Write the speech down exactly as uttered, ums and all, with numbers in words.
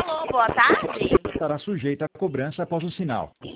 Alô, boa tarde. Estará sujeita a cobrança após o sinal.